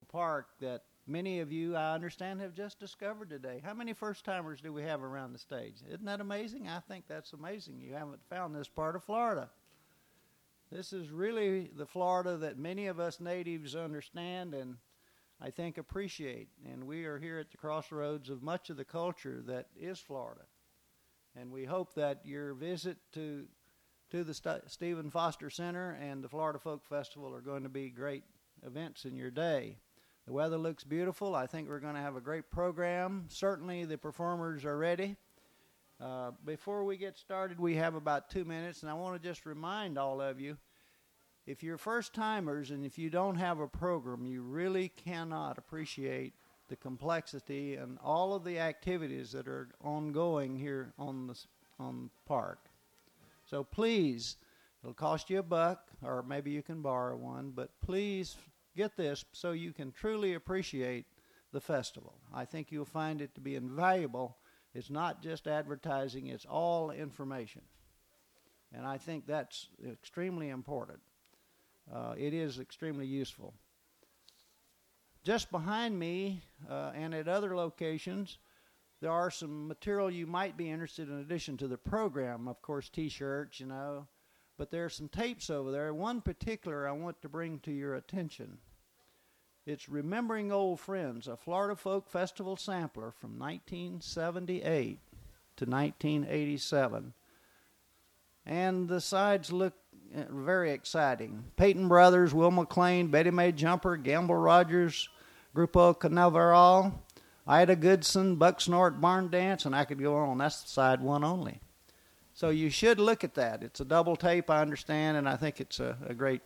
park that many of you, I understand, have just discovered today. How many first-timers do we have around the stage? Isn't that amazing? I think that's amazing. You haven't found this part of Florida. This is really the Florida that many of us natives understand and I think appreciate. And we are here at the crossroads of much of the culture that is Florida. And we hope that your visit to the Stephen Foster Center and the Florida Folk Festival are going to be great events in your day. The weather looks beautiful. I think we're going to have a great program. Certainly the performers are ready. Before we get started, we have about 2 minutes, and I want to just remind all of you, if you're first-timers and if you don't have a program, you really cannot appreciate the complexity and all of the activities that are ongoing here on the park. So please, it'll cost you $1, or maybe you can borrow one, but please get this so you can truly appreciate the festival. I think you'll find it to be invaluable. It's not just advertising, it's all information. And I think that's extremely important. It is extremely useful. Just behind me and at other locations, there are some material you might be interested in addition to the program. Of course, T-shirts, but there are some tapes over there. One particular I want to bring to your attention. It's Remembering Old Friends, a Florida Folk Festival sampler from 1978 to 1987. And the sides look very exciting. Peyton Brothers, Will McLean, Betty Mae Jumper, Gamble Rogers, Grupo Canaveral, Ida Goodson, Buck Snort, Barn Dance, and I could go on. That's side one only. So you should look at that. It's a double tape, I understand, and I think it's a great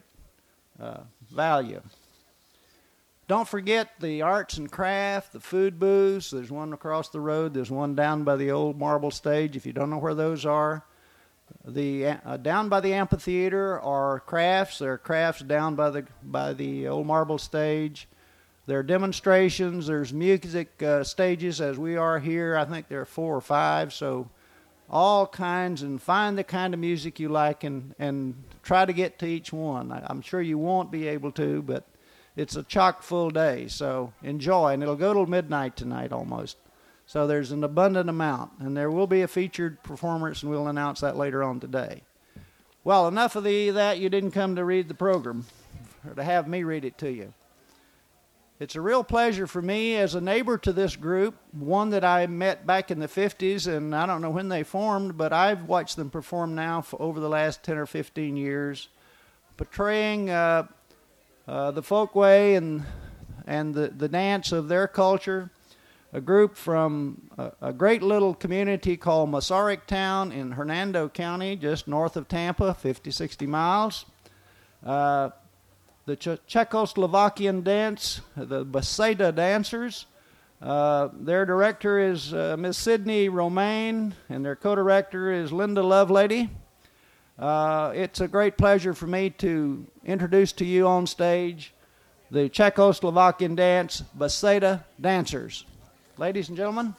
value. Don't forget the arts and craft, the food booths. There's one across the road. There's one down by the old marble stage, if you don't know where those are. The down by the amphitheater are crafts. There are crafts down by the old marble stage. There are demonstrations. There's music stages as we are here. I think there are 4 or 5. So all kinds, and find the kind of music you like and try to get to each one. I'm sure you won't be able to, but it's a chock full day. So enjoy, and it'll go till midnight tonight almost. So there's an abundant amount, and there will be a featured performance, and we'll announce that later on today. Well, enough of that. You didn't come to read the program, or to have me read it to you. It's a real pleasure for me as a neighbor to this group, one that I met back in the 50s, and I don't know when they formed, but I've watched them perform now for over the last 10 or 15 years, portraying the folkway and the dance of their culture. A group from a great little community called Massarik Town in Hernando County, just north of Tampa, 50, 60 miles. The Czechoslovakian dance, the Beseda Dancers. Their director is Ms. Sydney Romaine, and their co-director is Linda Lovelady. It's a great pleasure for me to introduce to you on stage the Czechoslovakian dance, Beseda Dancers. Ladies and gentlemen.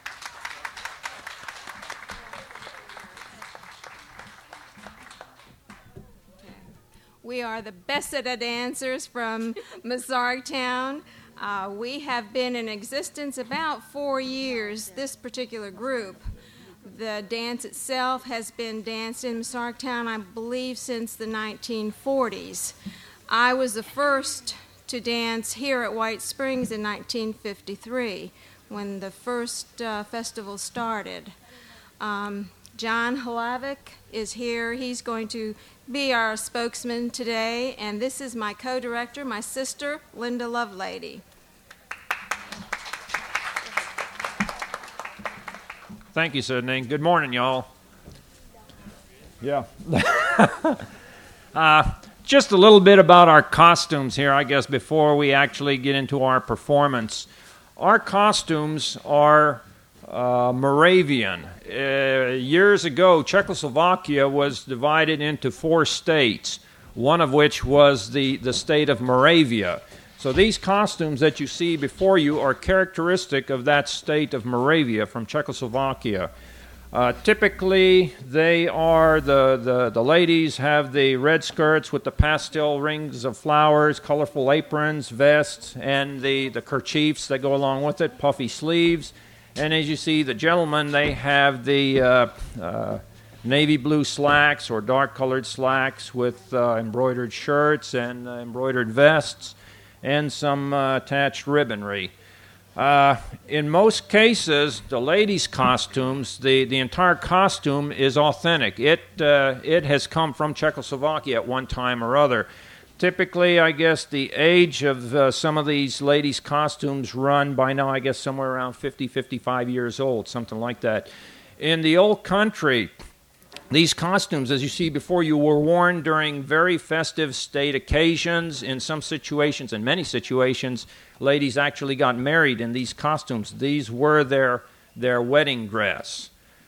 We are the Beseda Dancers from Massarik Town. We have been in existence about 4 years, this particular group. The dance itself has been danced in Massarik Town, I believe, since the 1940s. I was the first to dance here at White Springs in 1953. When the first festival started. John Hlavik is here. He's going to be our spokesman today, and this is my co-director, my sister, Linda Lovelady. Thank you, Sydney. Good morning, y'all. Yeah. Just a little bit about our costumes here, I guess, before we actually get into our performance. Our costumes are Moravian. Years ago, Czechoslovakia was divided into 4 states, one of which was the state of Moravia. So these costumes that you see before you are characteristic of that state of Moravia from Czechoslovakia. Typically, they are the ladies have the red skirts with the pastel rings of flowers, colorful aprons, vests, and the kerchiefs that go along with it, puffy sleeves. And as you see, the gentlemen, they have the navy blue slacks or dark-colored slacks with embroidered shirts and embroidered vests and some attached ribbonry. In most cases, the ladies' costumes, the entire costume is authentic. It has come from Czechoslovakia at one time or other. Typically, I guess the age of some of these ladies' costumes run by now, I guess, somewhere around 50, 55 years old, something like that. In the old country, these costumes, as you see before you, were worn during very festive state occasions. In some situations, in many situations, ladies actually got married in these costumes. These were their wedding dress.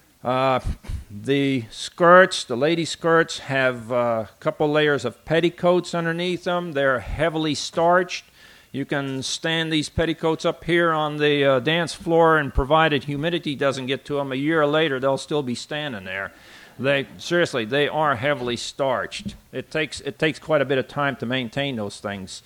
The skirts, the lady skirts, have a couple layers of petticoats underneath them. They're heavily starched. You can stand these petticoats up here on the dance floor, and provided humidity doesn't get to them, a year later they'll still be standing there. They are heavily starched. It takes quite a bit of time to maintain those things.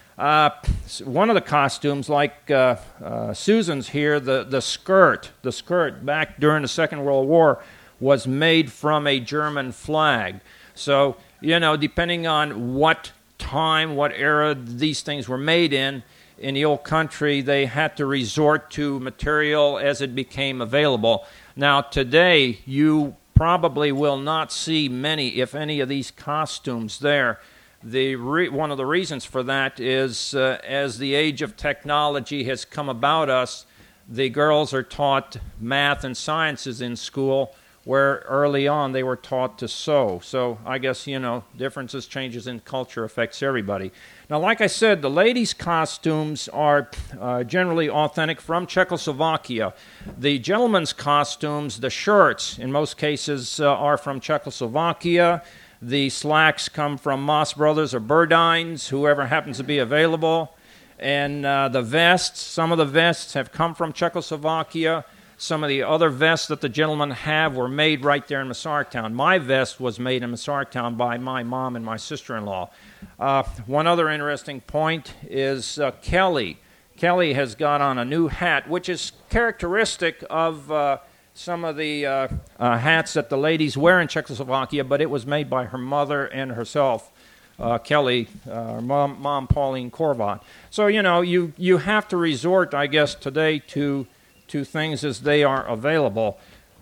One of the costumes, like Susan's here, the skirt back during the Second World War was made from a German flag. So, depending on what time, what era these things were made in the old country, they had to resort to material as it became available. Now, today, you probably will not see many, if any, of these costumes there. One of the reasons for that is as the age of technology has come about us, the girls are taught math and sciences in school, where early on they were taught to sew. So I guess, differences, changes in culture affects everybody. Now, like I said, the ladies' costumes are generally authentic from Czechoslovakia. The gentlemen's costumes, the shirts, in most cases, are from Czechoslovakia. The slacks come from Moss Brothers or Burdines, whoever happens to be available. And the vests, some of the vests have come from Czechoslovakia. Some of the other vests that the gentlemen have were made right there in Masaryktown. My vest was made in Masaryktown by my mom and my sister-in-law. One other interesting point is Kelly. Kelly has got on a new hat, which is characteristic of some of the hats that the ladies wear in Czechoslovakia, but it was made by her mother and herself, Kelly, mom Pauline Korvat. So, you have to resort, I guess, today to things as they are available.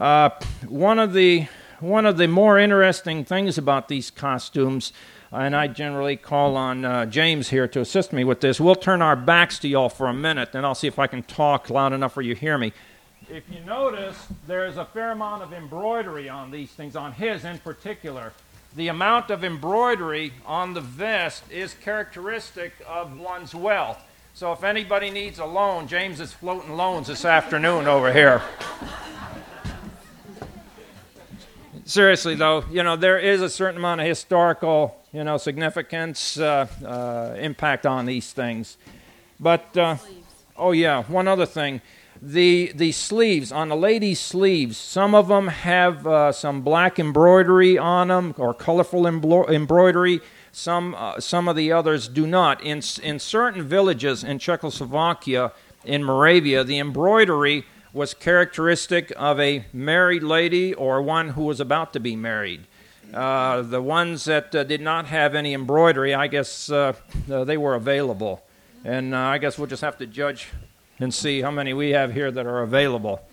One of the more interesting things about these costumes, and I generally call on James here to assist me with this. We'll turn our backs to y'all for a minute, and I'll see if I can talk loud enough where you hear me. If you notice, there's a fair amount of embroidery on these things, on his in particular. The amount of embroidery on the vest is characteristic of one's wealth. So if anybody needs a loan, James is floating loans this afternoon over here. Seriously, though, there is a certain amount of historical, significance, impact on these things. But, one other thing. The sleeves, on the ladies' sleeves, some of them have some black embroidery on them or colorful embroidery. Some of the others do not. In certain villages in Czechoslovakia, in Moravia, the embroidery was characteristic of a married lady or one who was about to be married. The ones that did not have any embroidery, I guess they were available. And I guess we'll just have to judge and see how many we have here that are available.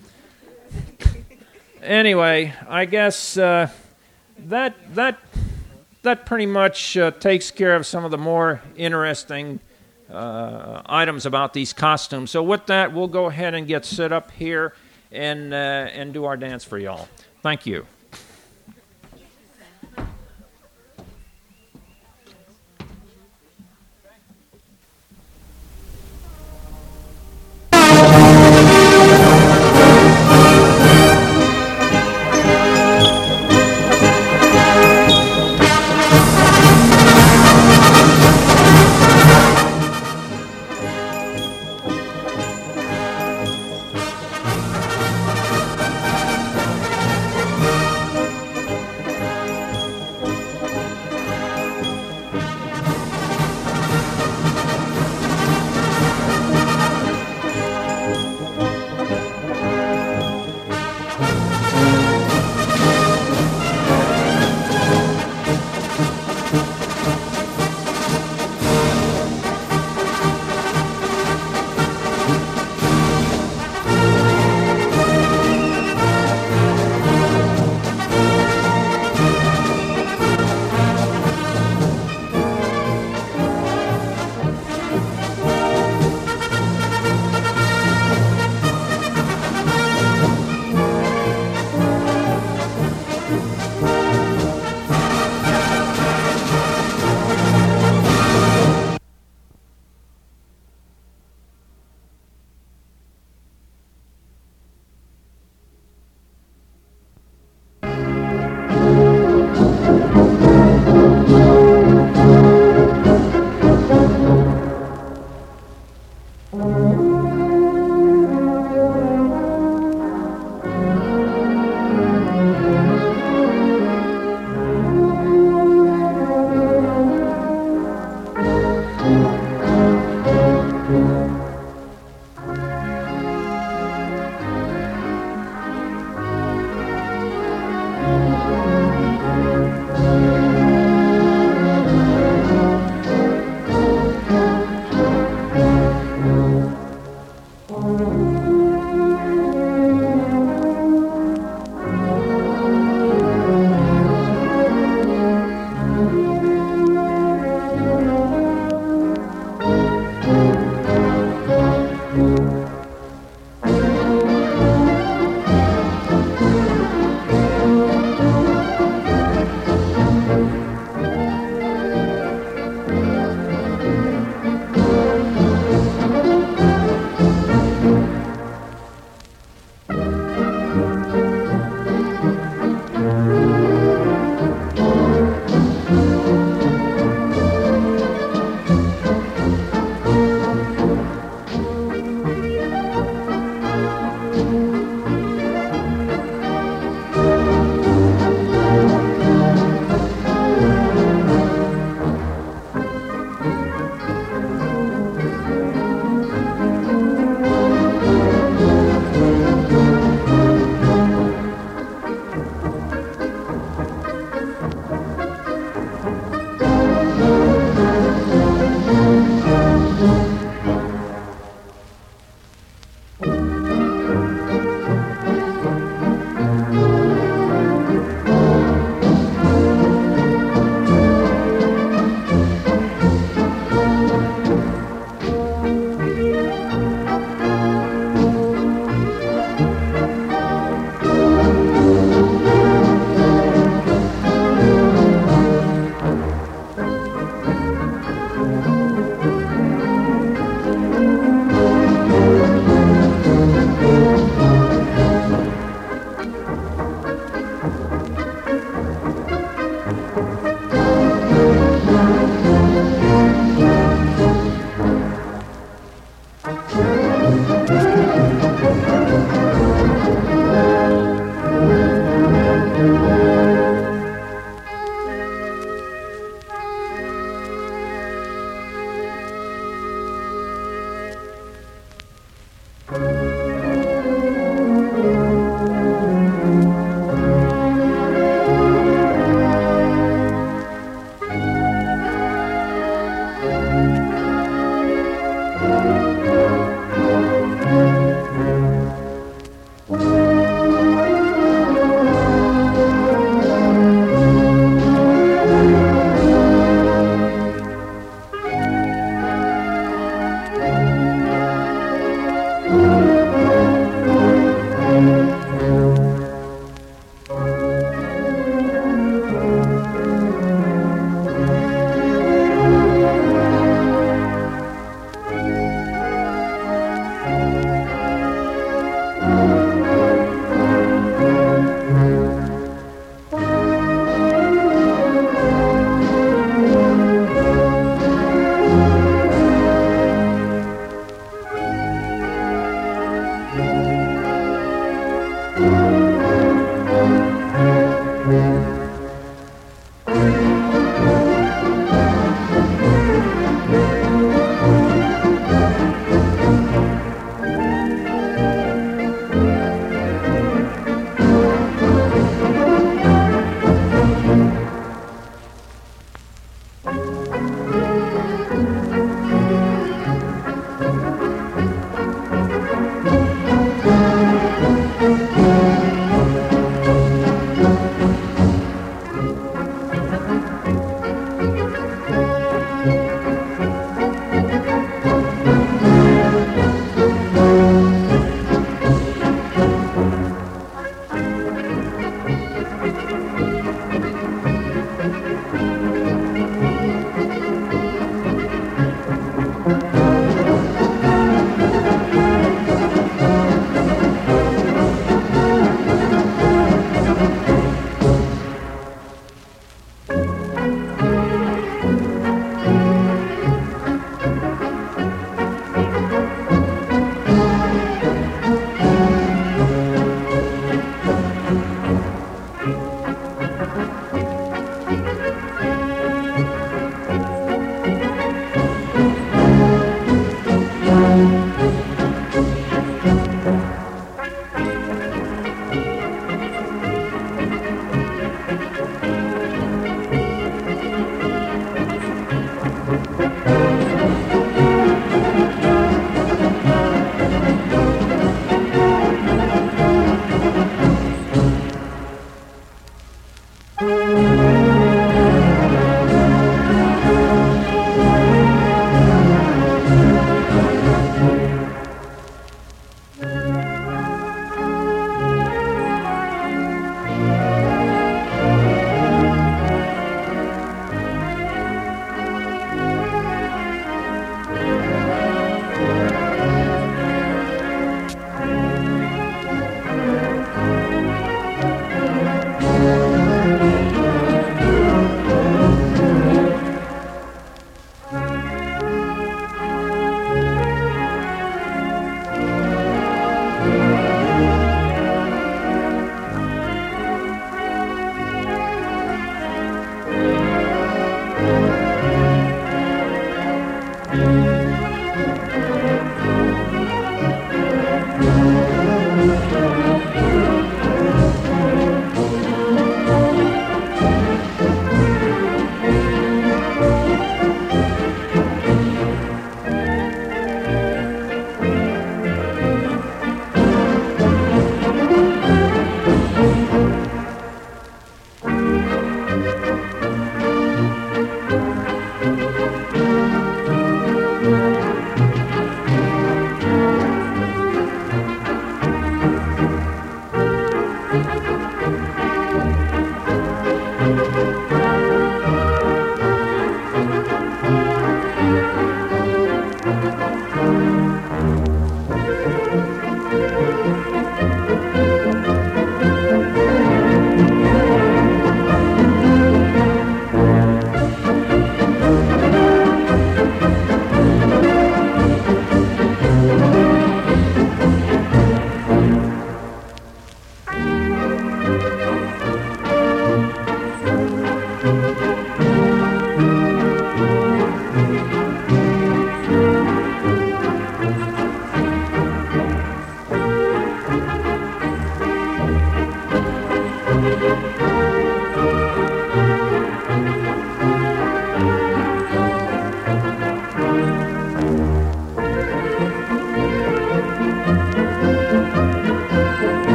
Anyway, I guess that pretty much takes care of some of the more interesting items about these costumes. So with that, we'll go ahead and get set up here and do our dance for y'all. Thank you.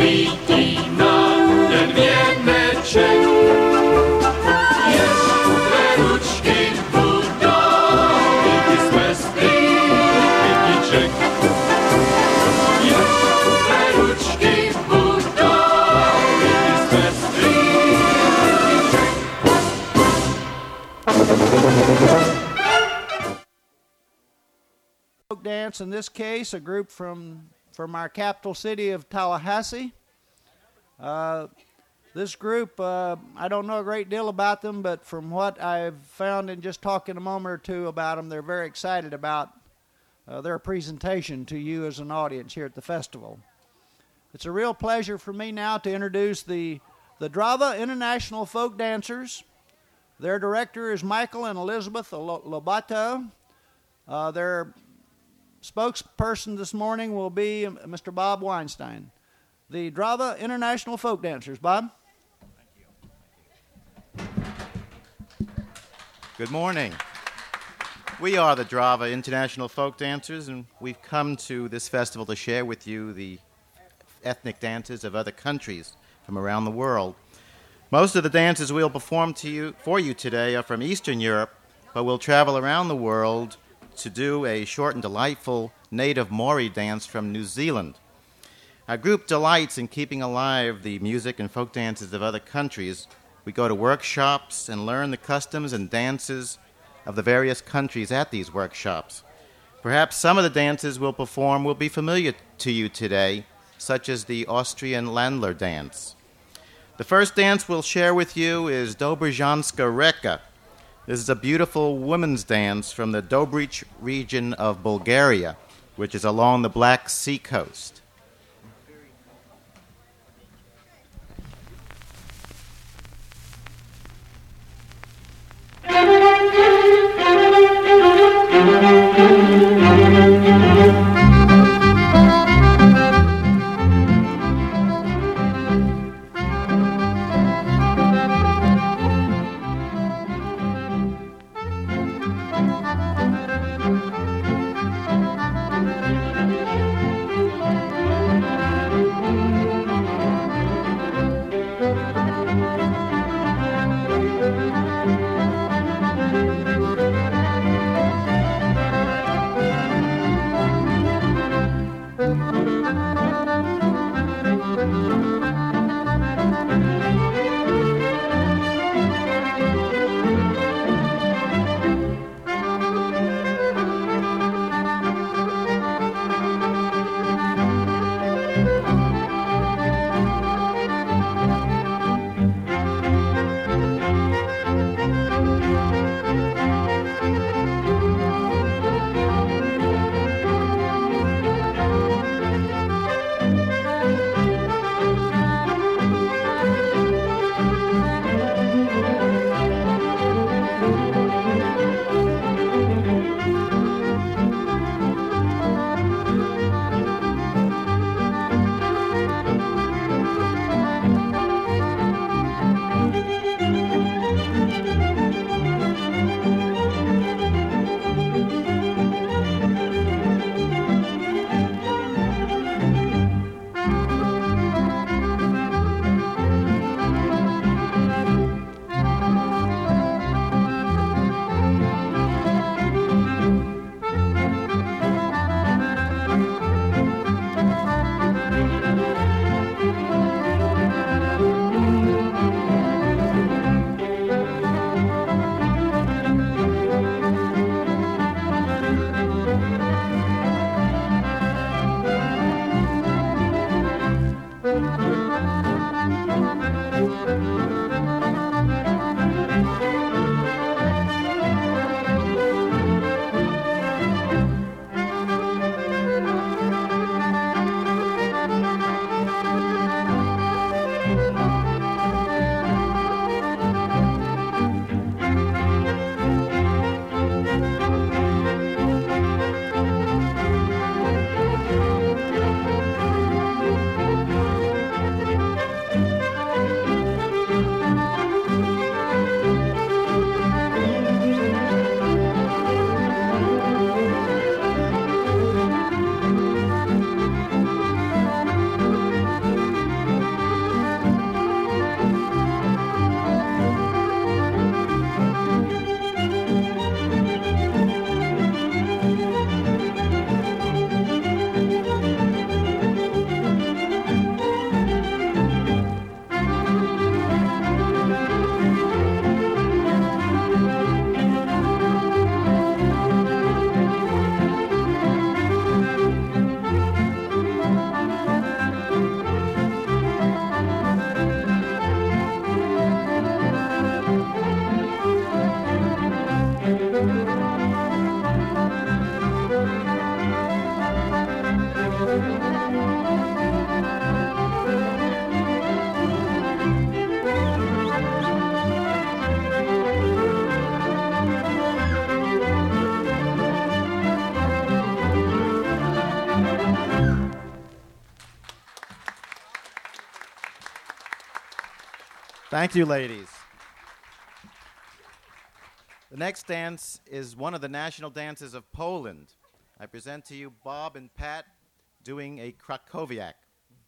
svítí nám den věneček. Ještě ručky budou, i jsme zlý kytiček. Ještě ručky budou, i jsme zlý kytiček. Folk dance, in this case, a group from our capital city of Tallahassee. This group, I don't know a great deal about them, but from what I've found in just talking a moment or two about them, they're very excited about their presentation to you as an audience here at the festival. It's a real pleasure for me now to introduce the Drava International Folk Dancers. Their director is Michael and Elizabeth Lobato. Their spokesperson this morning will be Mr. Bob Weinstein. The Drava International Folk Dancers. Bob? Good morning. We are the Drava International Folk Dancers, and we've come to this festival to share with you the ethnic dances of other countries from around the world. Most of the dances we'll perform for you today are from Eastern Europe, but we'll travel around the world to do a short and delightful native Maori dance from New Zealand. Our group delights in keeping alive the music and folk dances of other countries. We go to workshops and learn the customs and dances of the various countries at these workshops. Perhaps some of the dances we'll perform will be familiar to you today, such as the Austrian Landler dance. The first dance we'll share with you is Dobrjanska Reka. This is a beautiful women's dance from the Dobrich region of Bulgaria, which is along the Black Sea coast. Thank you, ladies. The next dance is one of the national dances of Poland. I present to you Bob and Pat doing a Krakowiak.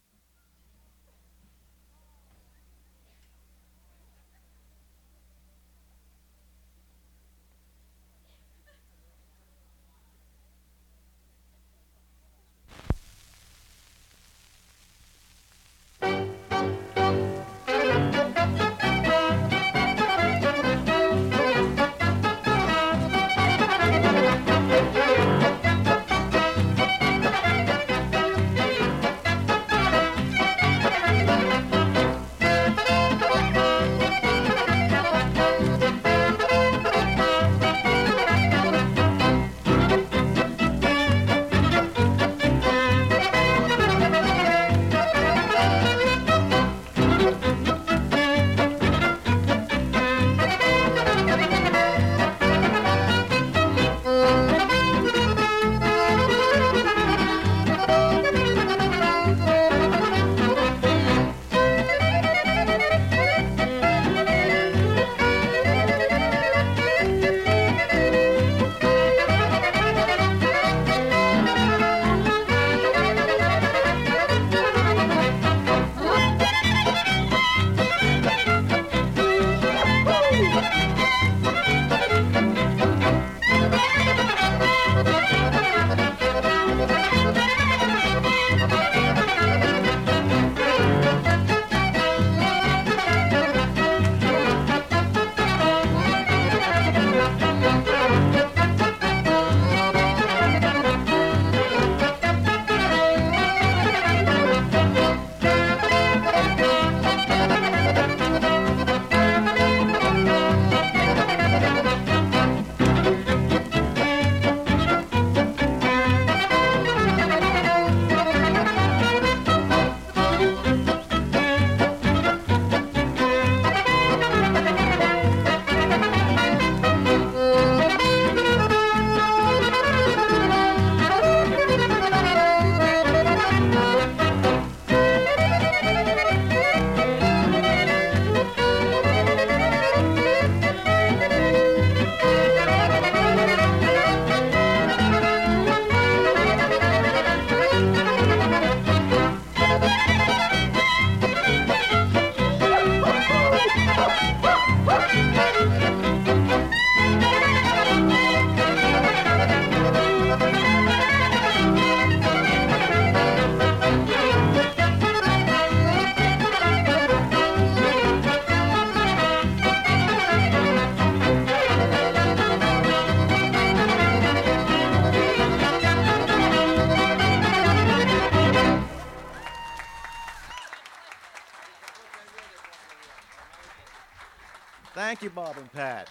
Thank you, Bob and Pat.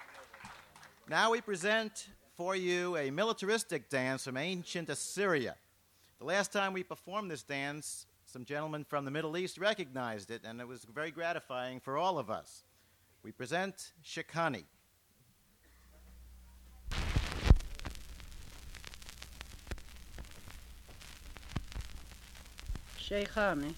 Now we present for you a militaristic dance from ancient Assyria. The last time we performed this dance, some gentlemen from the Middle East recognized it, and it was very gratifying for all of us. We present Shikani. Sheikhani.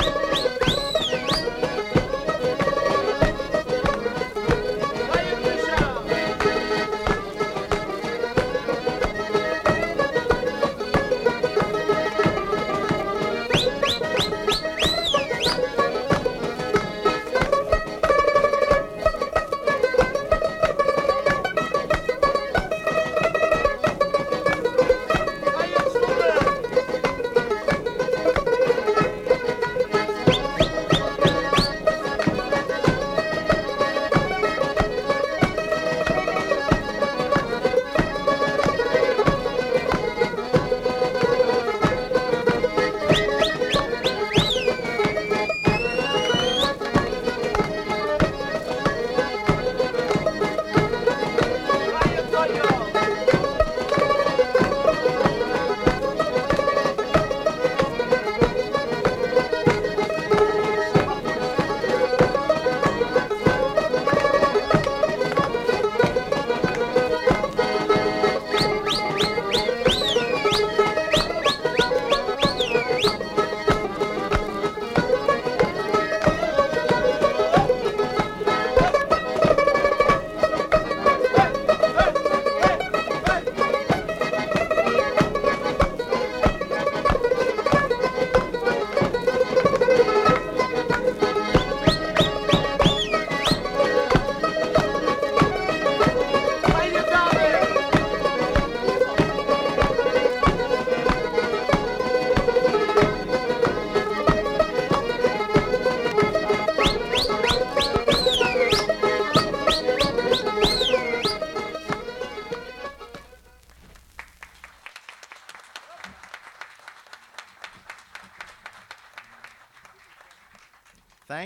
Hayırlı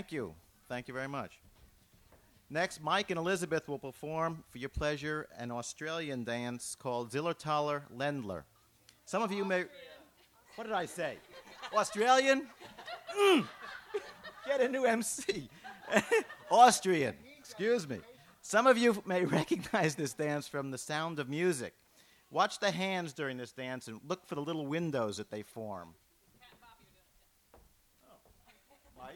Thank you. Thank you very much. Next, Mike and Elizabeth will perform for your pleasure an Australian dance called Zillertaler Ländler. Some of you may... What did I say? Australian? Get a new MC. Austrian. Excuse me. Some of you may recognize this dance from The Sound of Music. Watch the hands during this dance and look for the little windows that they form. Mike?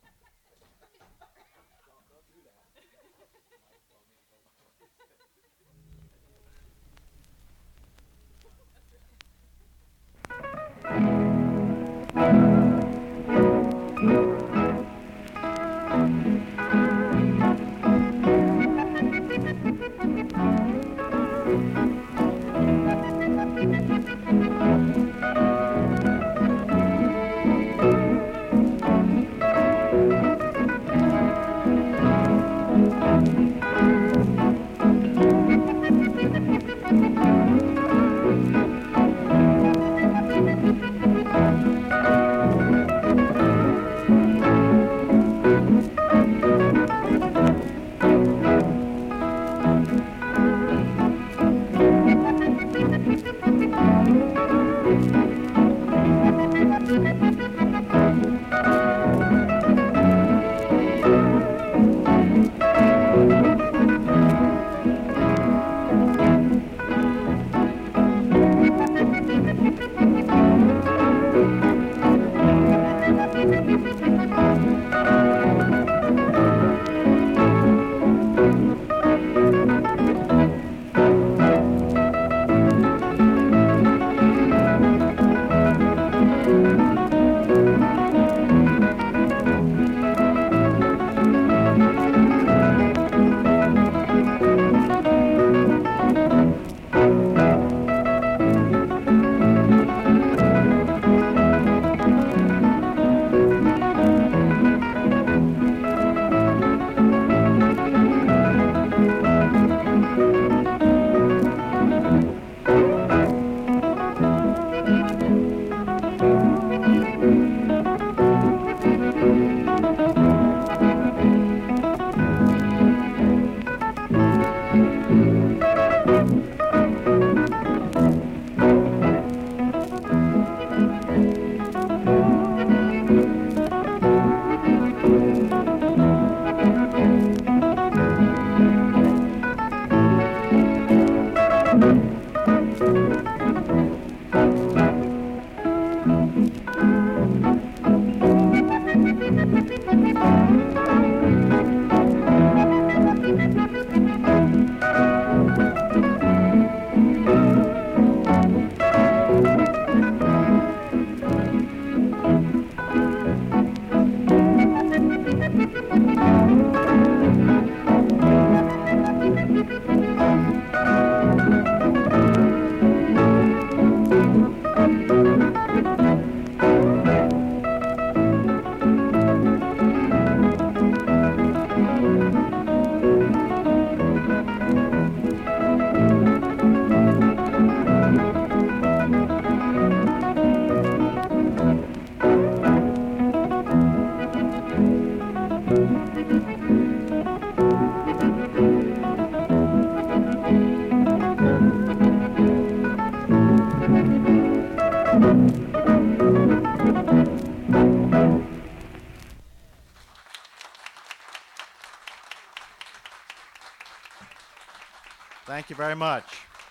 Thank you very much.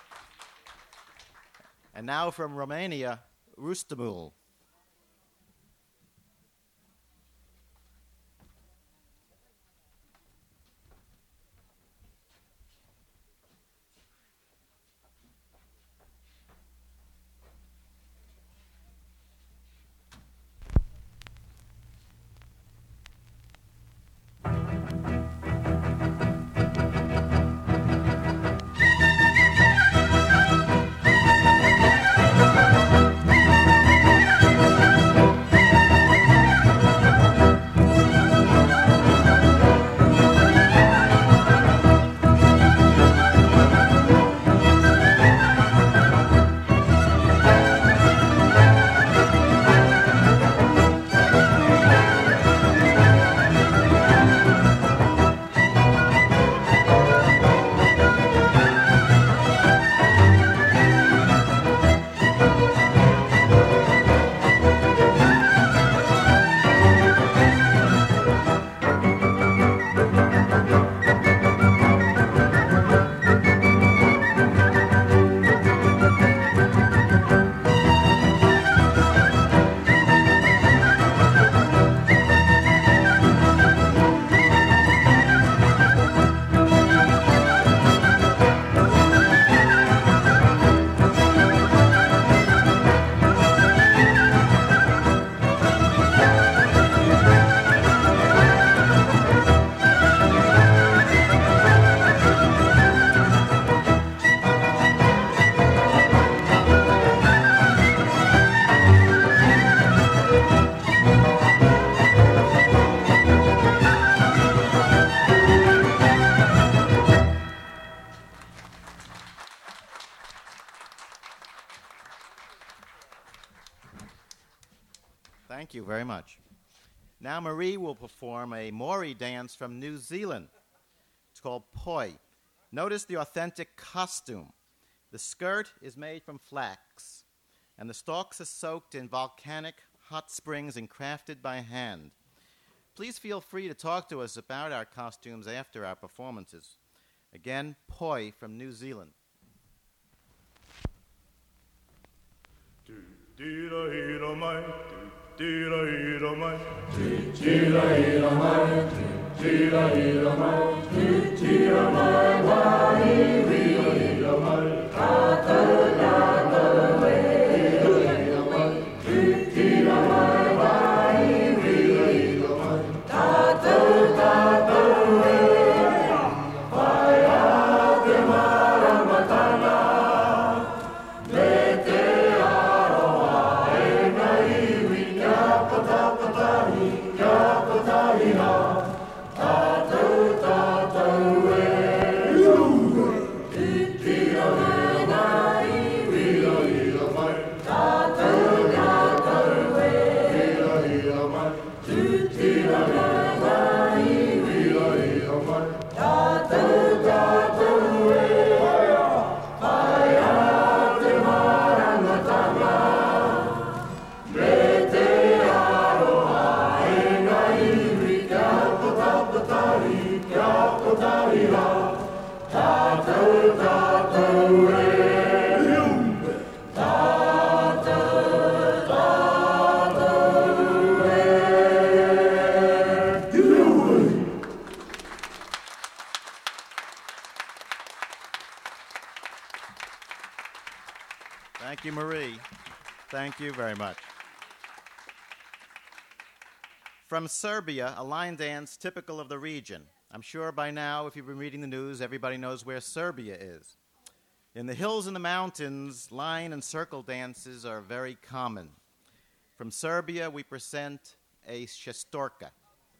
And now from Romania, Rustamul. Thank you very much. Now Marie will perform a Maori dance from New Zealand. It's called Poi. Notice the authentic costume. The skirt is made from flax, and the stalks are soaked in volcanic hot springs and crafted by hand. Please feel free to talk to us about our costumes after our performances. Again, Poi from New Zealand. Thank you, Marie. Thank you very much. From Serbia, a line dance typical of the region. I'm sure by now, if you've been reading the news, everybody knows where Serbia is. In the hills and the mountains, line and circle dances are very common. From Serbia, we present a šestorka.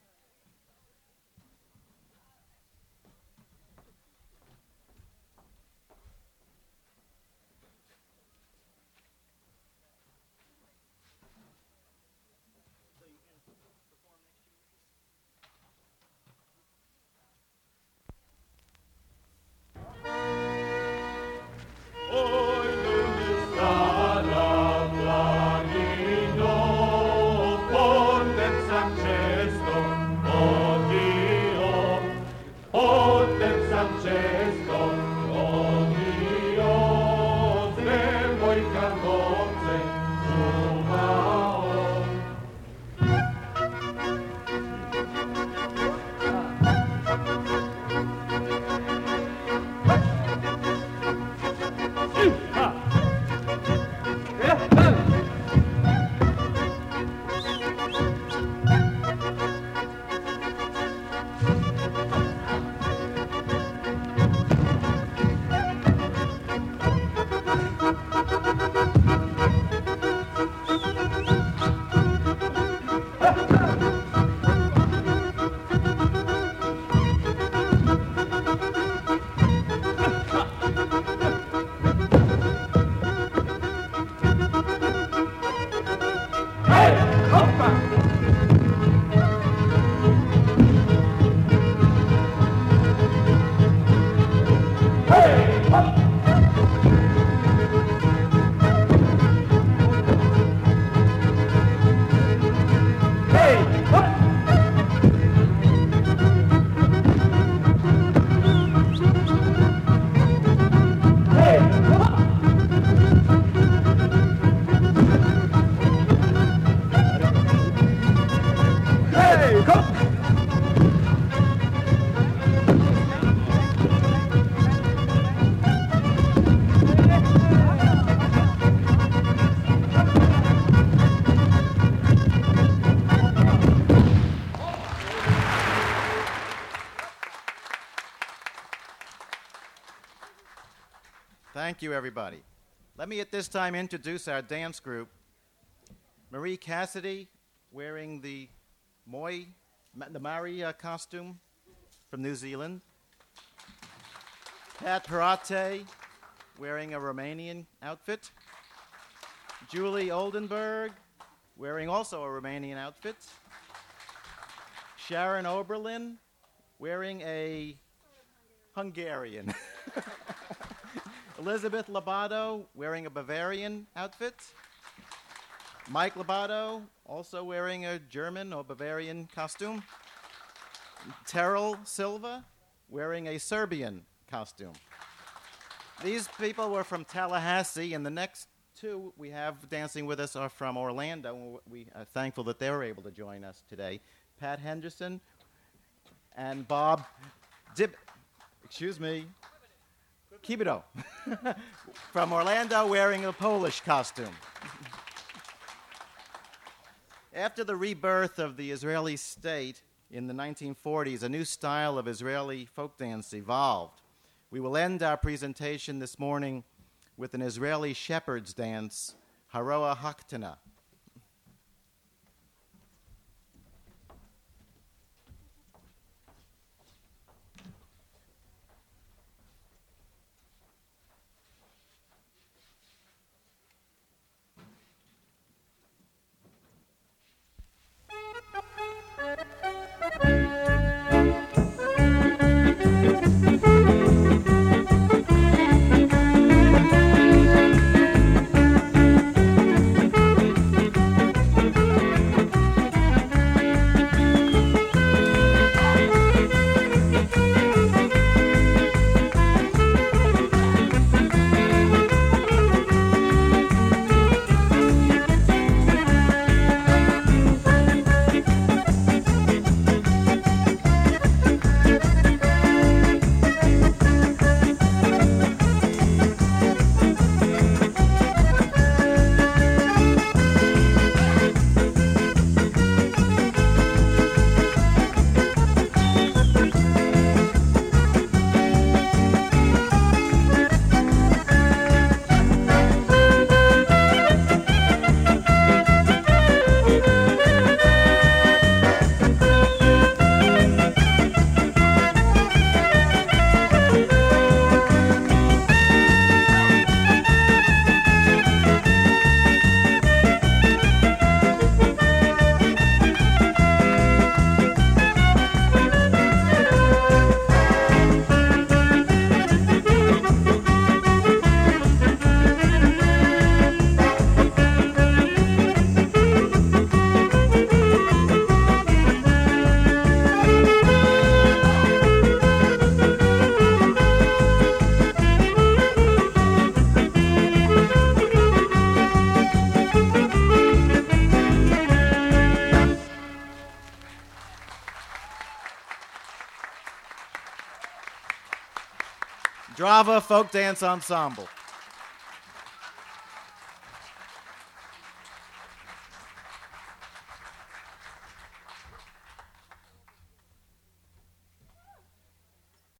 Thank you, everybody. Let me at this time introduce our dance group. Marie Cassidy, wearing the Maori costume from New Zealand. Pat Parate, wearing a Romanian outfit. Julie Oldenburg, wearing also a Romanian outfit. Sharon Oberlin, wearing a Hungarian. Elizabeth Labato, wearing a Bavarian outfit. Mike Labato, also wearing a German or Bavarian costume. Terrell Silva, wearing a Serbian costume. These people were from Tallahassee, and the next two we have dancing with us are from Orlando. And we are thankful that they were able to join us today. Pat Henderson and Bob Kibido from Orlando, wearing a Polish costume. After the rebirth of the Israeli state in the 1940s, a new style of Israeli folk dance evolved. We will end our presentation this morning with an Israeli shepherd's dance, Haroa Haktana. Drava Folk Dance Ensemble.